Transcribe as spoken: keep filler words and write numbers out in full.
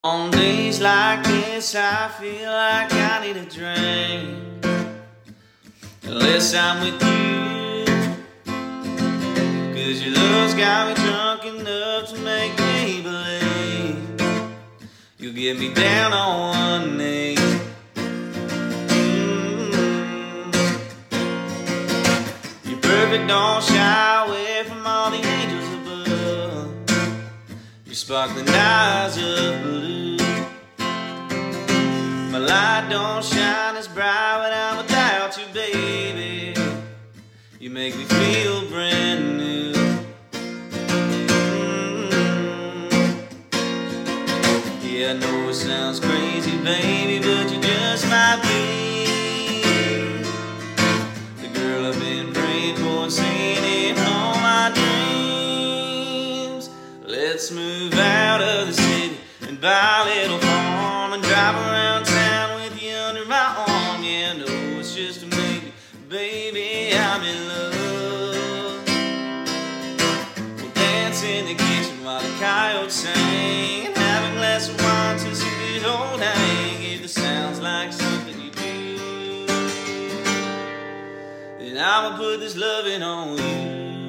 On days like this, I feel like I need a drink. Unless I'm with you, 'cause your love's got me drunk enough to make me believe you'll get me down on one knee. Mm. You're perfect, don't shy away from all the angels above. Your sparkling eyes of blue. My light don't shine as bright when I'm without you, baby. You make me feel brand new. Mm. Yeah, I know it sounds crazy, baby, but you just might be the girl I've been praying for and seeing in all my dreams. Let's move out of the city and buy a little farm and drive around town with you under my arm. Yeah, no, it's just a maybe, baby, I'm in love. We'll dance in the kitchen while the coyotes sing and have a glass of wine to some good old hang. If it sounds like something you do, then I'ma put this loving on you.